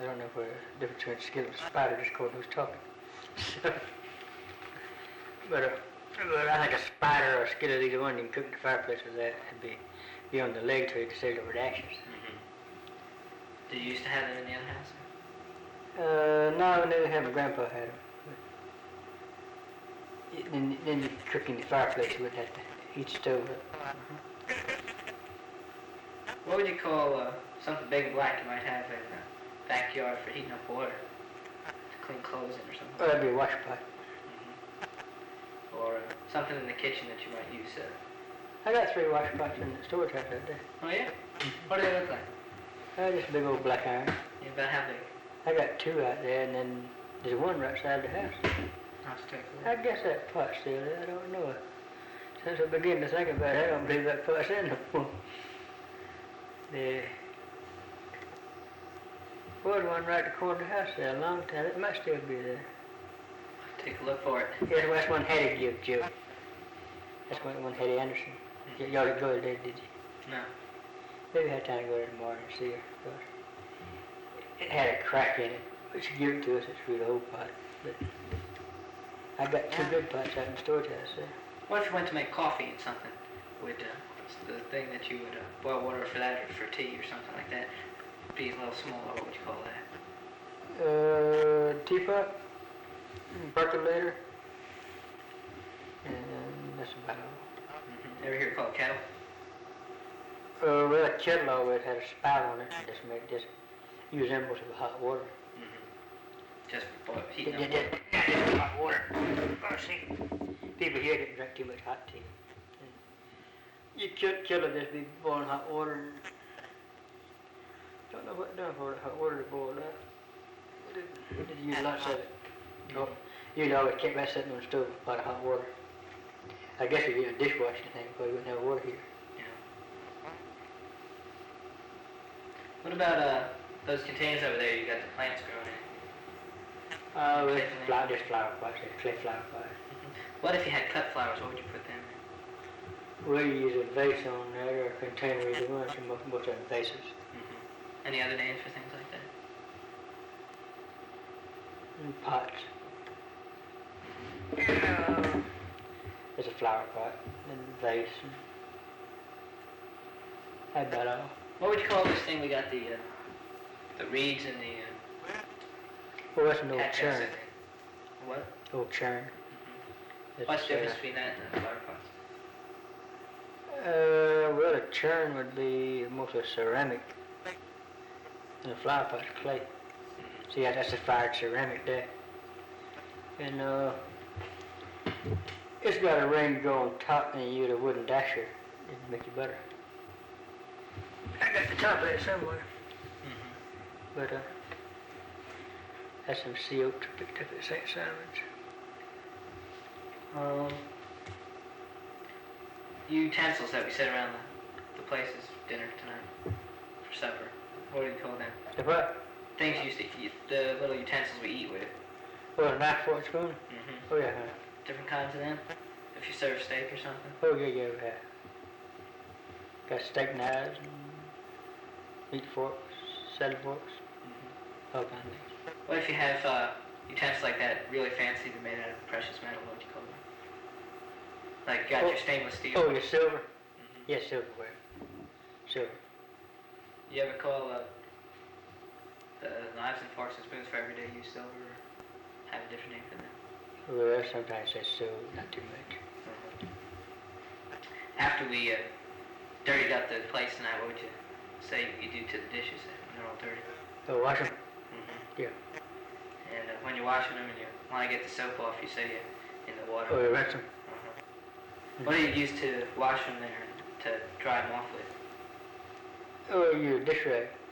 I don't know where the difference between a skillet and a spider, just according to who's talking. but I think a spider or a skillet, either one, you can cook in the fireplace with that. It'd be on the leg till you consider the reactions. Did you used to have them in the other house? No, I never had. My grandpa had them. Then you cook in the fireplace, you wouldn't have to heat the stove up. What would you call something big and black you might have in the backyard for heating up water? To clean clothes in or something? Well, that'd be a wash pot. Or something in the kitchen that you might use. I got 3 wash pots in the storage house out there. Oh, yeah? What do they look like? Just a big old black iron. Yeah, about how big? I got 2 out there, and then there's one right side the house. I guess that pot's still there. I don't know. Since I began to think about it, I don't believe that pot's in no more. There was one right at the corner of the house there a long time. It might still be there. Take a look for it. Yeah, that's one Hattie gave Joe. That's one Hattie Anderson. You already go there, did you? No. Maybe I had time to go there tomorrow and see her. But it had a crack in it. But she gave it to us. It's a really old pot. But I got 2 good pots out in the storage house there. What if you went to make coffee and something? Would the thing that you would boil water for that or for tea or something like that be a little smaller? What would you call that? Teapot, percolator, and that's about all. Ever hear it called kettle? Well, a kettle always had a spout on it. Just use emeralds of hot water. Just for heating up water. Just hot water. Oh, see, people here didn't drink too much hot tea. You kettle just be boiling hot water and don't know what done for the hot water to boil up. We did use lots of it. You'd always keep that sitting on the stove with a lot of hot water. I guess if you had a dishwashing thing, you wouldn't have water here. Yeah. What about those containers over there you got the plants growing in? Just flower pots, clay flower pots. What if you had cut flowers? What would you put them in? Well, you use a vase on there or a container either one, so most of them vases. Any other names for things like that? And pots. There's a flower pot and a vase. That's about all. What would you call this thing? We got the reeds and the... Well, that's an old churn. What? Old churn. What's the difference between that and the flower pots? Well, a churn would be mostly ceramic, and a flower pot's clay. See, that's a fired ceramic there. And it's got a ring to go on top, and you use a wooden dasher to make it better. I got the top of it somewhere. But that's some sea oak picked up at St. Simon's. Utensils that we set around the place's dinner tonight for supper. What do you call them? The what? Things you used to eat, the little utensils we eat with. Oh, a knife, fork, spoon? Oh, yeah. Different kinds of them? If you serve steak or something? Oh, yeah, we have. Got steak knives, and meat forks, salad forks, all kinds of things. What if you have utensils like that, really fancy, but made out of precious metal? What would you call them? Like you got your stainless steel? Oh, your silver? Yes, silverware. Silver. You ever call the knives and forks and spoons for everyday use silver, or have a different name for them? Well, sometimes it's silver, not too much. After we dirtied up the place tonight, what would you say you do to the dishes when they're all dirty? Oh, wash them? Yeah. And when you're washing them and you want to get the soap off, you say in the water. Oh, you rinse them? What do you use to wash them there, to dry them off with? Oh, you use a dish rag.